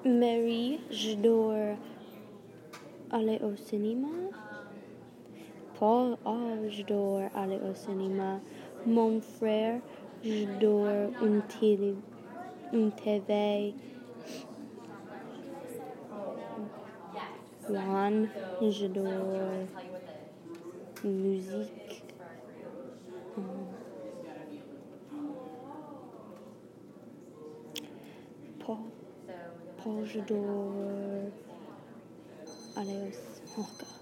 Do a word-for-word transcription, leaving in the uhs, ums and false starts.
Mary, j'adore aller au cinéma. Paul, oh, j'adore aller au cinéma. Mon frère, j'adore une télé, une T V. Juan, j'adore musique. Um, Paul, Paul, j'adore aller au... Oh God.